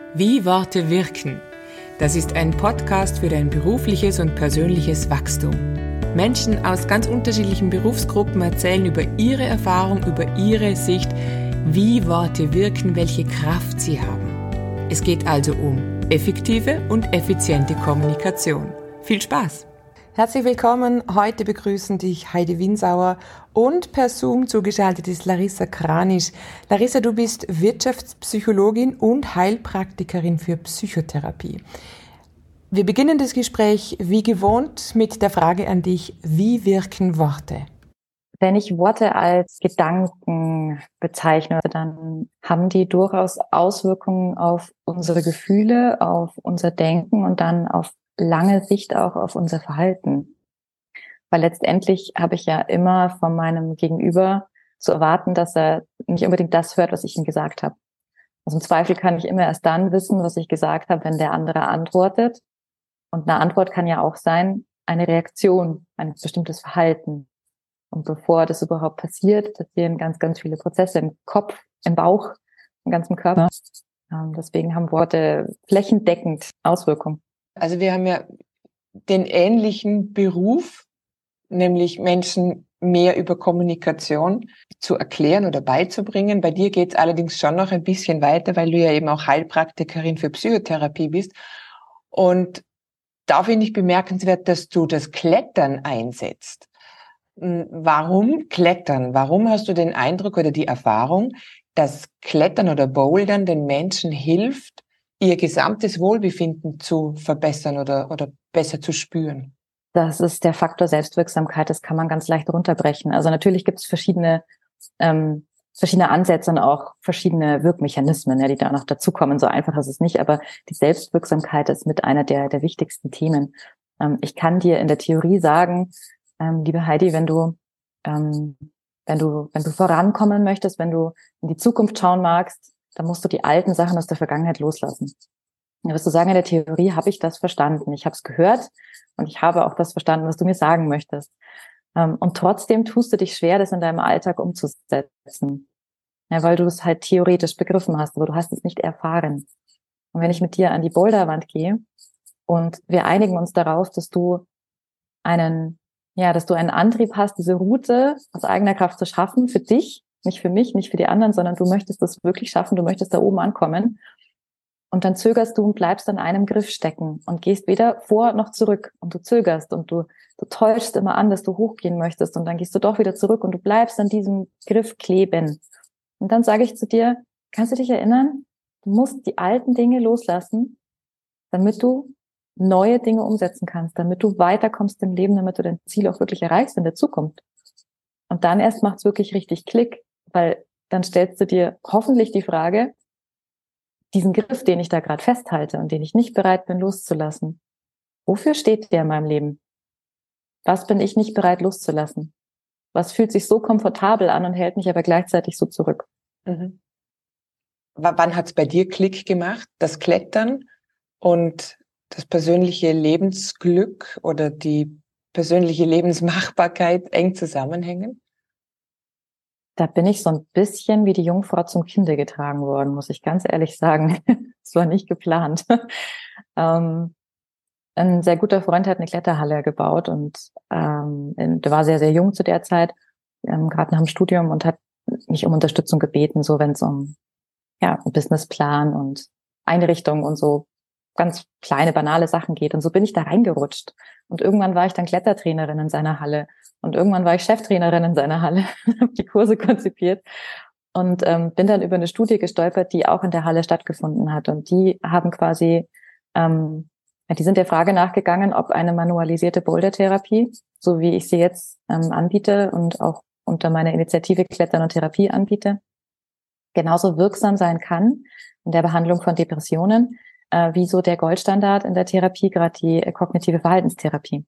Wie Worte wirken. Das ist ein Podcast für dein berufliches und persönliches Wachstum. Menschen aus ganz unterschiedlichen Berufsgruppen erzählen über ihre Erfahrung, über ihre Sicht, wie Worte wirken, welche Kraft sie haben. Es geht also um effektive und effiziente Kommunikation. Viel Spaß! Herzlich willkommen. Heute begrüßen dich Heidi Winsauer und per Zoom zugeschaltet ist Larissa Kranisch. Larissa, du bist Wirtschaftspsychologin und Heilpraktikerin für Psychotherapie. Wir beginnen das Gespräch wie gewohnt mit der Frage an dich: Wie wirken Worte? Wenn ich Worte als Gedanken bezeichne, dann haben die durchaus Auswirkungen auf unsere Gefühle, auf unser Denken und dann auf lange Sicht auch auf unser Verhalten. Weil letztendlich habe ich ja immer von meinem Gegenüber zu erwarten, dass er nicht unbedingt das hört, was ich ihm gesagt habe. Also im Zweifel kann ich immer erst dann wissen, was ich gesagt habe, wenn der andere antwortet. Und eine Antwort kann ja auch sein, eine Reaktion, ein bestimmtes Verhalten. Und bevor das überhaupt passiert, passieren ganz, ganz viele Prozesse im Kopf, im Bauch, im ganzen Körper. Deswegen haben Worte flächendeckend Auswirkungen. Also wir haben ja den ähnlichen Beruf, nämlich Menschen mehr über Kommunikation zu erklären oder beizubringen. Bei dir geht es allerdings schon noch ein bisschen weiter, weil du ja eben auch Heilpraktikerin für Psychotherapie bist. Und da finde ich bemerkenswert, dass du das Klettern einsetzt. Warum Klettern? Warum hast du den Eindruck oder die Erfahrung, dass Klettern oder Bouldern den Menschen hilft, ihr gesamtes Wohlbefinden zu verbessern oder besser zu spüren? Das ist der Faktor Selbstwirksamkeit, das kann man ganz leicht runterbrechen. Also natürlich gibt es verschiedene Ansätze und auch verschiedene Wirkmechanismen, die da noch dazukommen. So einfach ist es nicht, aber die Selbstwirksamkeit ist mit einer der wichtigsten Themen. Ich kann dir in der Theorie sagen, liebe Heidi, wenn du vorankommen möchtest, wenn du in die Zukunft schauen magst, dann musst du die alten Sachen aus der Vergangenheit loslassen. Da wirst du sagen, in der Theorie habe ich das verstanden. Ich habe es gehört und ich habe auch das verstanden, was du mir sagen möchtest. Und trotzdem tust du dich schwer, das in deinem Alltag umzusetzen. Ja, weil du es halt theoretisch begriffen hast, aber du hast es nicht erfahren. Und wenn ich mit dir an die Boulderwand gehe und wir einigen uns darauf, dass du einen Antrieb hast, diese Route aus eigener Kraft zu schaffen, für dich, nicht für mich, nicht für die anderen, sondern du möchtest das wirklich schaffen, du möchtest da oben ankommen. Und dann zögerst du und bleibst an einem Griff stecken und gehst weder vor noch zurück. Und du zögerst und du täuschst immer an, dass du hochgehen möchtest. Und dann gehst du doch wieder zurück und du bleibst an diesem Griff kleben. Und dann sage ich zu dir, kannst du dich erinnern? Du musst die alten Dinge loslassen, damit du neue Dinge umsetzen kannst, damit du weiterkommst im Leben, damit du dein Ziel auch wirklich erreichst in der Zukunft. Und dann erst macht's wirklich richtig Klick, weil dann stellst du dir hoffentlich die Frage, diesen Griff, den ich da gerade festhalte und den ich nicht bereit bin loszulassen, wofür steht der in meinem Leben? Was bin ich nicht bereit loszulassen? Was fühlt sich so komfortabel an und hält mich aber gleichzeitig so zurück? Mhm. Wann hat's bei dir Klick gemacht, das Klettern und das persönliche Lebensglück oder die persönliche Lebensmachbarkeit eng zusammenhängen? Da bin ich so ein bisschen wie die Jungfrau zum Kinde getragen worden, muss ich ganz ehrlich sagen. Es war nicht geplant. Ein sehr guter Freund hat eine Kletterhalle gebaut und der war sehr, sehr jung zu der Zeit, gerade nach dem Studium, und hat mich um Unterstützung gebeten, so wenn es um Businessplan und Einrichtung und so ganz kleine, banale Sachen geht. Und so bin ich da reingerutscht. Und irgendwann war ich dann Klettertrainerin in seiner Halle. Und irgendwann war ich Cheftrainerin in seiner Halle, habe die Kurse konzipiert und bin dann über eine Studie gestolpert, die auch in der Halle stattgefunden hat. Und die haben quasi, die sind der Frage nachgegangen, ob eine manualisierte Bouldertherapie, so wie ich sie jetzt anbiete und auch unter meiner Initiative Klettern und Therapie anbiete, genauso wirksam sein kann in der Behandlung von Depressionen, wie so der Goldstandard in der Therapie, gerade die kognitive Verhaltenstherapie.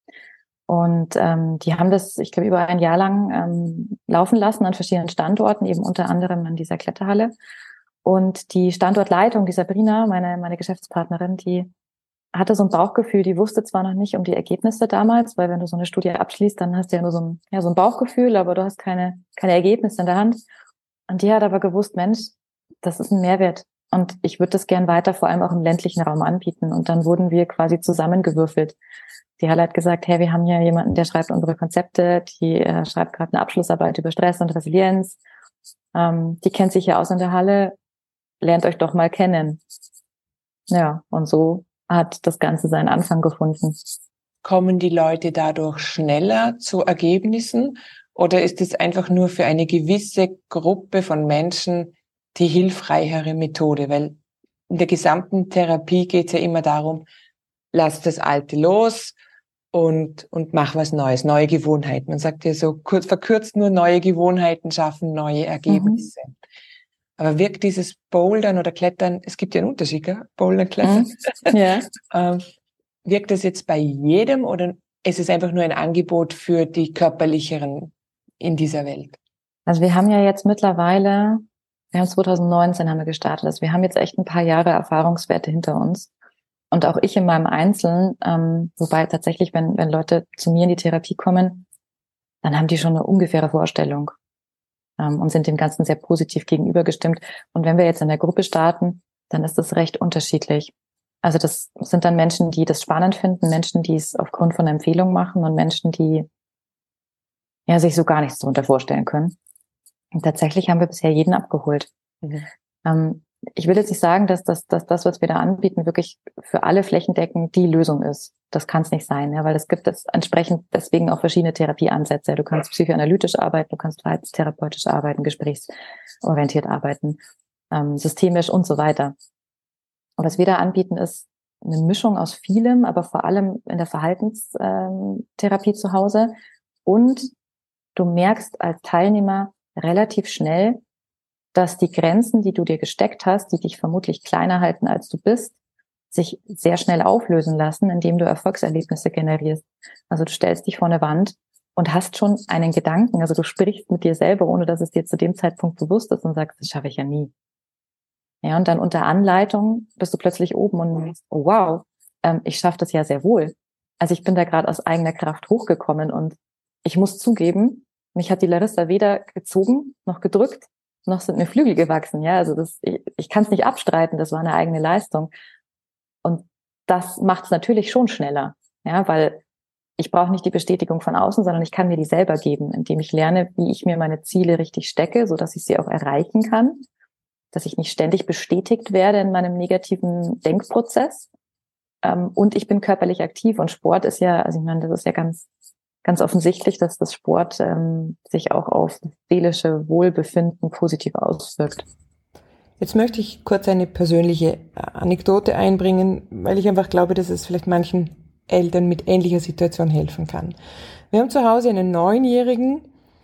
Und die haben das, ich glaube, über ein Jahr lang laufen lassen an verschiedenen Standorten, eben unter anderem an dieser Kletterhalle. Und die Standortleitung, die Sabrina, meine Geschäftspartnerin, die hatte so ein Bauchgefühl, die wusste zwar noch nicht um die Ergebnisse damals, weil wenn du so eine Studie abschließt, dann hast du ja nur so ein Bauchgefühl, aber du hast keine Ergebnisse in der Hand. Und die hat aber gewusst, Mensch, das ist ein Mehrwert. Und ich würde das gern weiter, vor allem auch im ländlichen Raum anbieten. Und dann wurden wir quasi zusammengewürfelt. Die Halle hat gesagt, hey, wir haben hier jemanden, der schreibt unsere Konzepte, die schreibt gerade eine Abschlussarbeit über Stress und Resilienz. Die kennt sich ja aus in der Halle, lernt euch doch mal kennen. Ja, und so hat das Ganze seinen Anfang gefunden. Kommen die Leute dadurch schneller zu Ergebnissen oder ist es einfach nur für eine gewisse Gruppe von Menschen die hilfreichere Methode? Weil in der gesamten Therapie geht es ja immer darum, lass das Alte los und mach was Neues, neue Gewohnheiten. Man sagt ja so verkürzt nur, neue Gewohnheiten schaffen neue Ergebnisse. Aber wirkt dieses Bouldern oder Klettern, es gibt ja einen Unterschied, gell? Bouldern, Klettern. Ja. Wirkt das jetzt bei jedem oder ist es einfach nur ein Angebot für die Körperlicheren in dieser Welt? Also wir haben ja jetzt mittlerweile, 2019 haben wir gestartet, also wir haben jetzt echt ein paar Jahre Erfahrungswerte hinter uns. Und auch ich in meinem Einzelnen, wobei tatsächlich, wenn Leute zu mir in die Therapie kommen, dann haben die schon eine ungefähre Vorstellung und sind dem Ganzen sehr positiv gegenübergestimmt. Und wenn wir jetzt in der Gruppe starten, dann ist das recht unterschiedlich. Also das sind dann Menschen, die das spannend finden, Menschen, die es aufgrund von Empfehlungen machen und Menschen, die ja sich so gar nichts darunter vorstellen können. Und tatsächlich haben wir bisher jeden abgeholt. Ich will jetzt nicht sagen, dass das, was wir da anbieten, wirklich für alle flächendeckend die Lösung ist. Das kann es nicht sein, ja, weil es gibt es entsprechend deswegen auch verschiedene Therapieansätze. Du kannst psychoanalytisch arbeiten, du kannst verhaltenstherapeutisch arbeiten, gesprächsorientiert arbeiten, systemisch und so weiter. Und was wir da anbieten, ist eine Mischung aus vielem, aber vor allem in der Verhaltenstherapie zu Hause. Und du merkst als Teilnehmer relativ schnell, dass die Grenzen, die du dir gesteckt hast, die dich vermutlich kleiner halten, als du bist, sich sehr schnell auflösen lassen, indem du Erfolgserlebnisse generierst. Also du stellst dich vor eine Wand und hast schon einen Gedanken, also du sprichst mit dir selber, ohne dass es dir zu dem Zeitpunkt bewusst ist und sagst, das schaffe ich ja nie. Ja, und dann unter Anleitung bist du plötzlich oben und denkst, oh wow, ich schaffe das ja sehr wohl. Also ich bin da gerade aus eigener Kraft hochgekommen und ich muss zugeben, mich hat die Larissa weder gezogen noch gedrückt, noch sind mir Flügel gewachsen. Ja, also ich kann es nicht abstreiten, das war eine eigene Leistung. Und das macht es natürlich schon schneller, ja, weil ich brauche nicht die Bestätigung von außen, sondern ich kann mir die selber geben, indem ich lerne, wie ich mir meine Ziele richtig stecke, so dass ich sie auch erreichen kann, dass ich nicht ständig bestätigt werde in meinem negativen Denkprozess. Und ich bin körperlich aktiv und Sport ist ja, also ich meine, das ist ja ganz offensichtlich, dass das Sport sich auch auf seelische Wohlbefinden positiv auswirkt. Jetzt möchte ich kurz eine persönliche Anekdote einbringen, weil ich einfach glaube, dass es vielleicht manchen Eltern mit ähnlicher Situation helfen kann. Wir haben zu Hause einen 9-Jährigen,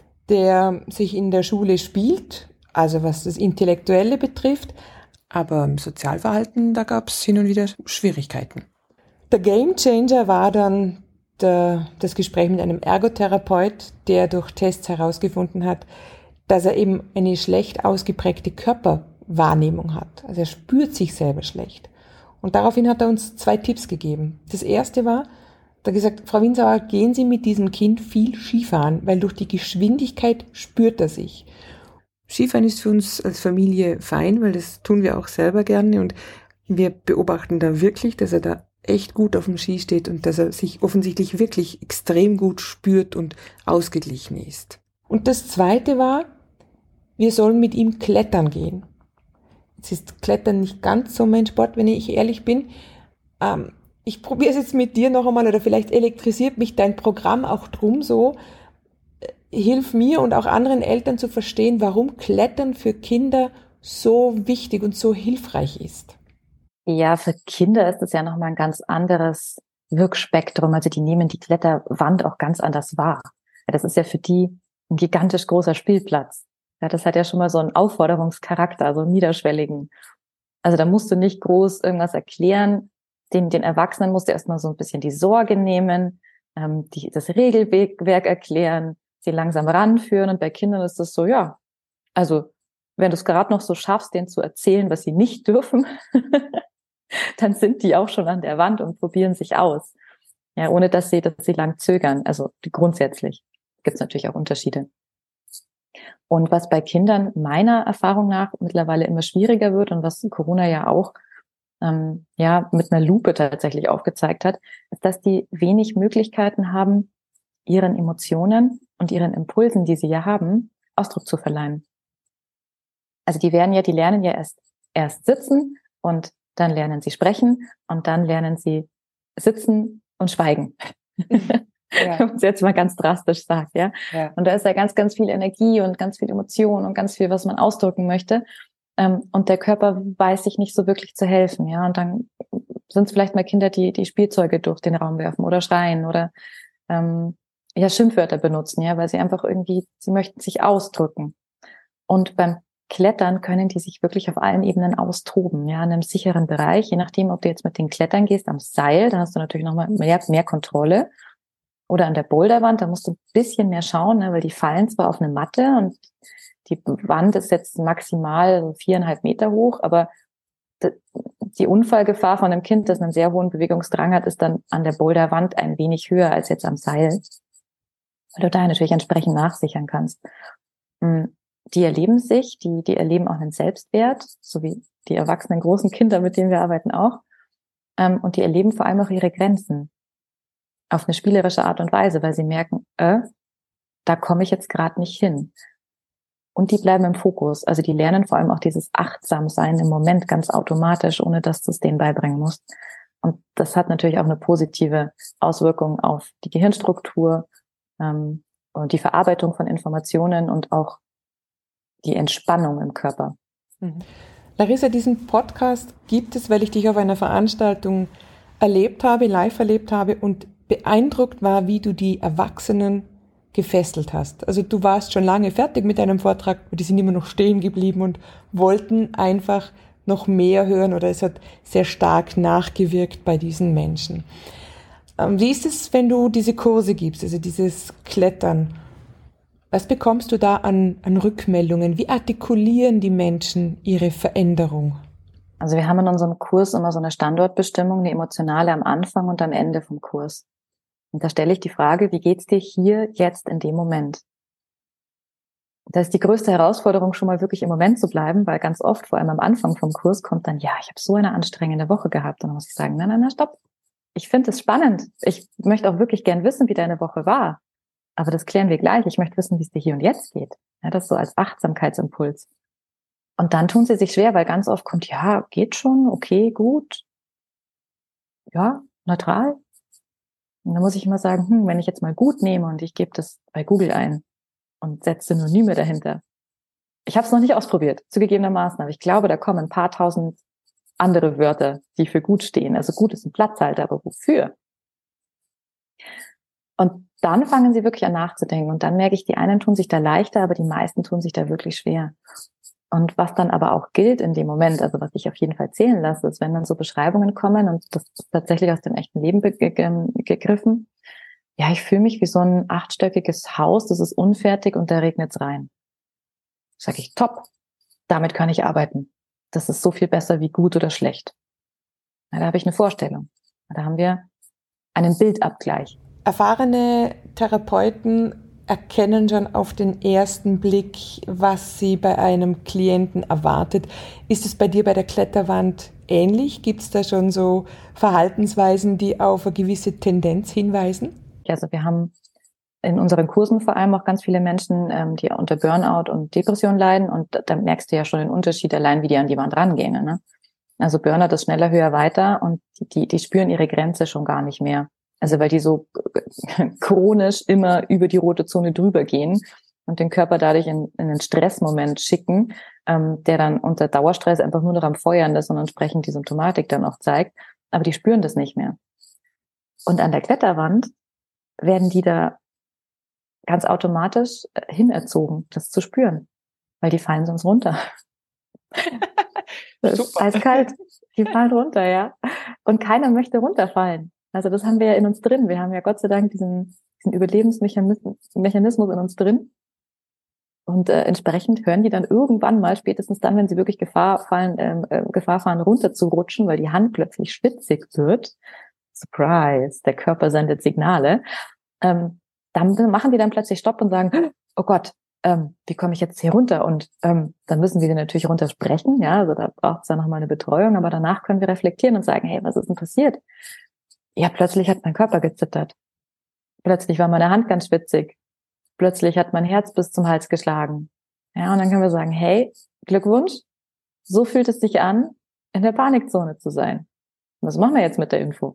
der sich in der Schule spielt, also was das Intellektuelle betrifft, aber im Sozialverhalten, da gab es hin und wieder Schwierigkeiten. Der Gamechanger war dann das Gespräch mit einem Ergotherapeut, der durch Tests herausgefunden hat, dass er eben eine schlecht ausgeprägte Körperwahrnehmung hat. Also er spürt sich selber schlecht. Und daraufhin hat er uns 2 Tipps gegeben. Das erste war, er hat gesagt, Frau Winsauer, gehen Sie mit diesem Kind viel Skifahren, weil durch die Geschwindigkeit spürt er sich. Skifahren ist für uns als Familie fein, weil das tun wir auch selber gerne und wir beobachten da wirklich, dass er da echt gut auf dem Ski steht und dass er sich offensichtlich wirklich extrem gut spürt und ausgeglichen ist. Und das zweite war, wir sollen mit ihm klettern gehen. Jetzt ist Klettern nicht ganz so mein Sport, wenn ich ehrlich bin. Ich probiere es jetzt mit dir noch einmal oder vielleicht elektrisiert mich dein Programm auch drum so. Hilf mir und auch anderen Eltern zu verstehen, warum Klettern für Kinder so wichtig und so hilfreich ist. Ja, für Kinder ist es ja nochmal ein ganz anderes Wirkspektrum. Also die nehmen die Kletterwand auch ganz anders wahr. Ja, das ist ja für die ein gigantisch großer Spielplatz. Ja, das hat ja schon mal so einen Aufforderungscharakter, so einen niederschwelligen. Also da musst du nicht groß irgendwas erklären. Den Erwachsenen musst du erstmal so ein bisschen die Sorge nehmen, das Regelwerk erklären, sie langsam ranführen. Und bei Kindern ist das so, ja, also wenn du es gerade noch so schaffst, denen zu erzählen, was sie nicht dürfen, dann sind die auch schon an der Wand und probieren sich aus. Ja, ohne dass sie lang zögern. Also grundsätzlich gibt es natürlich auch Unterschiede. Und was bei Kindern meiner Erfahrung nach mittlerweile immer schwieriger wird und was Corona ja auch mit einer Lupe tatsächlich aufgezeigt hat, ist, dass die wenig Möglichkeiten haben, ihren Emotionen und ihren Impulsen, die sie ja haben, Ausdruck zu verleihen. Also die lernen ja erst sitzen und dann lernen sie sprechen und dann lernen sie sitzen und schweigen. Ja. Wenn man es jetzt mal ganz drastisch sagt, ja. Ja. Und da ist ja ganz, ganz viel Energie und ganz viel Emotion und ganz viel, was man ausdrücken möchte. Und der Körper weiß sich nicht so wirklich zu helfen, ja. Und dann sind es vielleicht mal Kinder, die Spielzeuge durch den Raum werfen oder schreien oder Schimpfwörter benutzen, ja, weil sie einfach sie möchten sich ausdrücken. Und beim Klettern können die sich wirklich auf allen Ebenen austoben, ja, in einem sicheren Bereich. Je nachdem, ob du jetzt mit den Klettern gehst am Seil, dann hast du natürlich nochmal mehr Kontrolle. Oder an der Boulderwand, da musst du ein bisschen mehr schauen, ne, weil die fallen zwar auf eine Matte und die Wand ist jetzt maximal 4,5 Meter hoch, aber die Unfallgefahr von einem Kind, das einen sehr hohen Bewegungsdrang hat, ist dann an der Boulderwand ein wenig höher als jetzt am Seil, weil du da natürlich entsprechend nachsichern kannst. Die erleben die erleben auch einen Selbstwert, so wie die erwachsenen großen Kinder, mit denen wir arbeiten auch. Und die erleben vor allem auch ihre Grenzen auf eine spielerische Art und Weise, weil sie merken, da komme ich jetzt gerade nicht hin. Und die bleiben im Fokus. Also die lernen vor allem auch dieses Achtsamsein im Moment ganz automatisch, ohne dass du es denen beibringen musst. Und das hat natürlich auch eine positive Auswirkung auf die Gehirnstruktur und die Verarbeitung von Informationen und auch die Entspannung im Körper. Larissa, diesen Podcast gibt es, weil ich dich auf einer Veranstaltung live erlebt habe und beeindruckt war, wie du die Erwachsenen gefesselt hast. Also du warst schon lange fertig mit deinem Vortrag, aber die sind immer noch stehen geblieben und wollten einfach noch mehr hören oder es hat sehr stark nachgewirkt bei diesen Menschen. Wie ist es, wenn du diese Kurse gibst, also dieses Klettern? Was bekommst du da an Rückmeldungen? Wie artikulieren die Menschen ihre Veränderung? Also wir haben in unserem Kurs immer so eine Standortbestimmung, eine emotionale am Anfang und am Ende vom Kurs. Und da stelle ich die Frage, wie geht's dir hier jetzt in dem Moment? Da ist die größte Herausforderung schon mal wirklich im Moment zu bleiben, weil ganz oft, vor allem am Anfang vom Kurs, kommt dann, ja, ich habe so eine anstrengende Woche gehabt. Und dann muss ich sagen, nein, stopp. Ich finde es spannend. Ich möchte auch wirklich gern wissen, wie deine Woche war. Aber das klären wir gleich. Ich möchte wissen, wie es dir hier und jetzt geht. Ja, das so als Achtsamkeitsimpuls. Und dann tun sie sich schwer, weil ganz oft kommt, ja, geht schon, okay, gut. Ja, neutral. Und dann muss ich immer sagen, wenn ich jetzt mal gut nehme und ich gebe das bei Google ein und setze Synonyme dahinter. Ich habe es noch nicht ausprobiert, zugegebenermaßen, aber ich glaube, da kommen ein paar tausend andere Wörter, die für gut stehen. Also gut ist ein Platzhalter, aber wofür? Und dann fangen sie wirklich an nachzudenken. Und dann merke ich, die einen tun sich da leichter, aber die meisten tun sich da wirklich schwer. Und was dann aber auch gilt in dem Moment, also was ich auf jeden Fall zählen lasse, ist, wenn dann so Beschreibungen kommen, und das ist tatsächlich aus dem echten Leben gegriffen, ja, ich fühle mich wie so ein 8-stöckiges Haus, das ist unfertig und da regnet's rein. Sag ich, top, damit kann ich arbeiten. Das ist so viel besser wie gut oder schlecht. Ja, da habe ich eine Vorstellung. Da haben wir einen Bildabgleich. Erfahrene Therapeuten erkennen schon auf den ersten Blick, was sie bei einem Klienten erwartet. Ist es bei dir bei der Kletterwand ähnlich? Gibt es da schon so Verhaltensweisen, die auf eine gewisse Tendenz hinweisen? Also wir haben in unseren Kursen vor allem auch ganz viele Menschen, die unter Burnout und Depression leiden. Und da merkst du ja schon den Unterschied allein, wie die an die Wand rangehen. Ne? Also Burnout ist schneller, höher, weiter und die spüren ihre Grenze schon gar nicht mehr. Also weil die so chronisch immer über die rote Zone drüber gehen und den Körper dadurch in einen Stressmoment schicken, der dann unter Dauerstress einfach nur noch am Feuern ist und entsprechend die Symptomatik dann auch zeigt. Aber die spüren das nicht mehr. Und an der Kletterwand werden die da ganz automatisch hinerzogen, das zu spüren. Weil die fallen sonst runter. Das ist eiskalt. Die fallen runter, ja. Und keiner möchte runterfallen. Also das haben wir ja in uns drin. Wir haben ja Gott sei Dank diesen Überlebensmechanismus in uns drin. Und entsprechend hören die dann irgendwann mal, spätestens dann, wenn sie wirklich Gefahr fahren, runter zu rutschen, weil die Hand plötzlich schwitzig wird. Surprise, der Körper sendet Signale. Dann machen die dann plötzlich Stopp und sagen, oh Gott, wie komme ich jetzt hier runter? Und dann müssen wir die natürlich runtersprechen, ja, also da braucht es dann nochmal eine Betreuung, aber danach können wir reflektieren und sagen, hey, was ist denn passiert? Ja, plötzlich hat mein Körper gezittert. Plötzlich war meine Hand ganz schwitzig. Plötzlich hat mein Herz bis zum Hals geschlagen. Ja, und dann können wir sagen, hey, Glückwunsch, so fühlt es sich an, in der Panikzone zu sein. Und was machen wir jetzt mit der Info?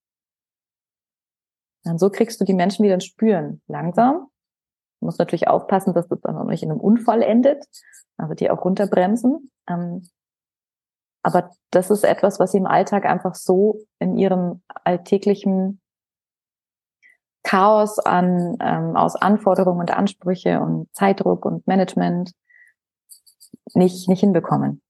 Und so kriegst du die Menschen wieder ins Spüren. Langsam. Du musst natürlich aufpassen, dass das dann auch nicht in einem Unfall endet. Also die auch runterbremsen. Aber das ist etwas, was sie im Alltag einfach so in ihrem alltäglichen Chaos aus Anforderungen und Ansprüche und Zeitdruck und Management nicht hinbekommen.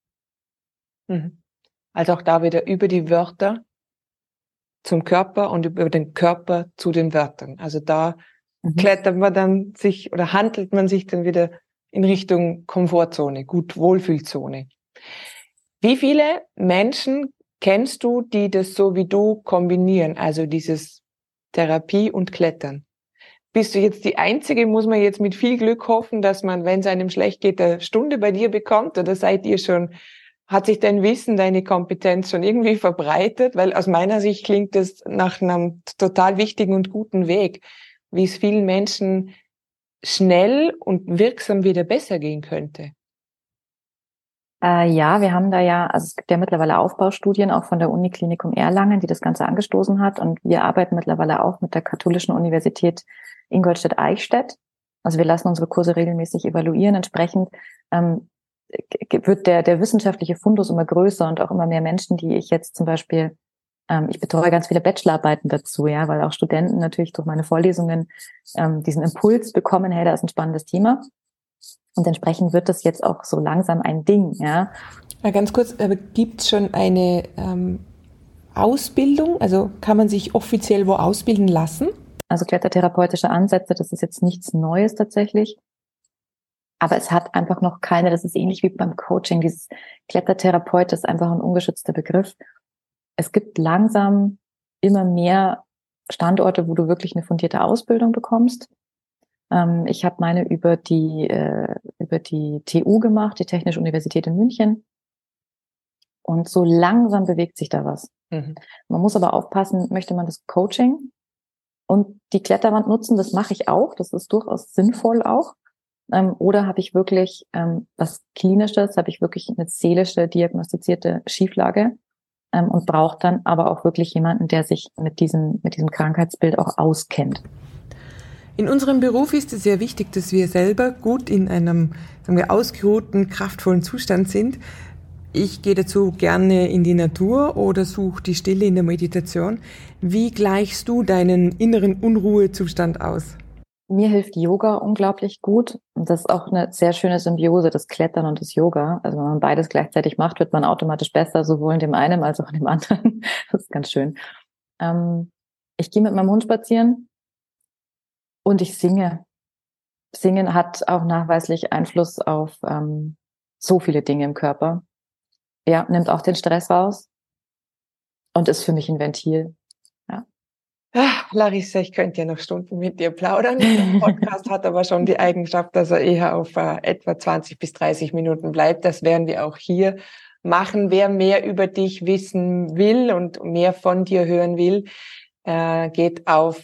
Also auch da wieder über die Wörter zum Körper und über den Körper zu den Wörtern. Also da klettert man dann sich oder handelt man sich dann wieder in Richtung Komfortzone, Wohlfühlzone. Wie viele Menschen kennst du, die das so wie du kombinieren, also dieses Therapie und Klettern? Bist du jetzt die Einzige, muss man jetzt mit viel Glück hoffen, dass man, wenn es einem schlecht geht, eine Stunde bei dir bekommt, oder hat sich dein Wissen, deine Kompetenz schon irgendwie verbreitet? Weil aus meiner Sicht klingt das nach einem total wichtigen und guten Weg, wie es vielen Menschen schnell und wirksam wieder besser gehen könnte. Ja, wir haben da also es gibt ja mittlerweile Aufbaustudien auch von der Uniklinikum Erlangen, die das Ganze angestoßen hat. Und wir arbeiten mittlerweile auch mit der Katholischen Universität Ingolstadt-Eichstätt. Also wir lassen unsere Kurse regelmäßig evaluieren. Entsprechend wird der wissenschaftliche Fundus immer größer und auch immer mehr Menschen, die ich jetzt zum Beispiel, ich betreue ganz viele Bachelorarbeiten dazu, ja, weil auch Studenten natürlich durch meine Vorlesungen diesen Impuls bekommen, hey, da ist ein spannendes Thema. Und entsprechend wird das jetzt auch so langsam ein Ding, ja. Ganz kurz, aber gibt es schon eine Ausbildung? Also kann man sich offiziell wo ausbilden lassen? Also klettertherapeutische Ansätze, das ist jetzt nichts Neues tatsächlich. Aber es hat einfach noch keine, das ist ähnlich wie beim Coaching, dieses Klettertherapeut ist einfach ein ungeschützter Begriff. Es gibt langsam immer mehr Standorte, wo du wirklich eine fundierte Ausbildung bekommst. Ich habe meine über die TU gemacht, die Technische Universität in München. Und so langsam bewegt sich da was. Man muss aber aufpassen, möchte man das Coaching und die Kletterwand nutzen, das mache ich auch, das ist durchaus sinnvoll auch. Oder habe ich wirklich was Klinisches, habe ich wirklich eine seelische, diagnostizierte Schieflage und brauche dann aber auch wirklich jemanden, der sich mit diesem Krankheitsbild auch auskennt. In unserem Beruf ist es sehr wichtig, dass wir selber gut in einem, sagen wir, ausgeruhten, kraftvollen Zustand sind. Ich gehe dazu gerne in die Natur oder suche die Stille in der Meditation. Wie gleichst du deinen inneren Unruhezustand aus? Mir hilft Yoga unglaublich gut. Und das ist auch eine sehr schöne Symbiose, das Klettern und das Yoga. Also wenn man beides gleichzeitig macht, wird man automatisch besser, sowohl in dem einen als auch in dem anderen. Das ist ganz schön. Ich gehe mit meinem Hund spazieren. Und ich singe. Singen hat auch nachweislich Einfluss auf so viele Dinge im Körper. Ja, nimmt auch den Stress raus und ist für mich ein Ventil. Ja. Ach, Larissa, ich könnte ja noch Stunden mit dir plaudern. Der Podcast hat aber schon die Eigenschaft, dass er eher auf etwa 20 bis 30 Minuten bleibt. Das werden wir auch hier machen. Wer mehr über dich wissen will und mehr von dir hören will, geht auf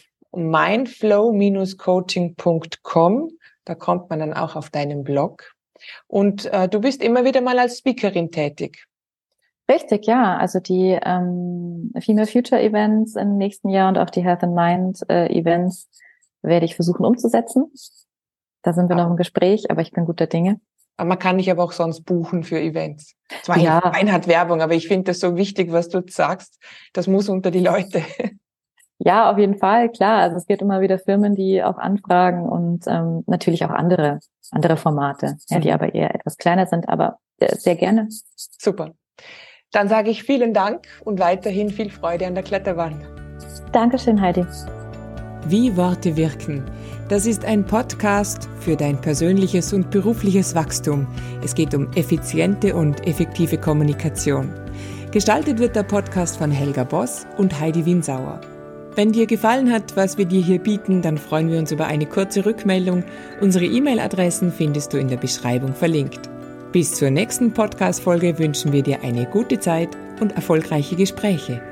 mindflow-coaching.com. Da kommt man dann auch auf deinen Blog. Und du bist immer wieder mal als Speakerin tätig. Richtig, ja. Also die Female Future Events im nächsten Jahr und auch die Health and Mind Events werde ich versuchen umzusetzen. Da sind wir noch im Gespräch, aber ich bin guter Dinge. Aber man kann dich aber auch sonst buchen für Events. Zwar Einheit Werbung, aber ich finde das so wichtig, was du sagst. Das muss unter die Leute. Ja, auf jeden Fall, klar. Also es gibt immer wieder Firmen, die auch anfragen und natürlich auch andere Formate, ja, die aber eher etwas kleiner sind, aber sehr gerne. Super. Dann sage ich vielen Dank und weiterhin viel Freude an der Kletterwand. Dankeschön, Heidi. Wie Worte wirken. Das ist ein Podcast für dein persönliches und berufliches Wachstum. Es geht um effiziente und effektive Kommunikation. Gestaltet wird der Podcast von Helga Boss und Heidi Winsauer. Wenn dir gefallen hat, was wir dir hier bieten, dann freuen wir uns über eine kurze Rückmeldung. Unsere E-Mail-Adressen findest du in der Beschreibung verlinkt. Bis zur nächsten Podcast-Folge wünschen wir dir eine gute Zeit und erfolgreiche Gespräche.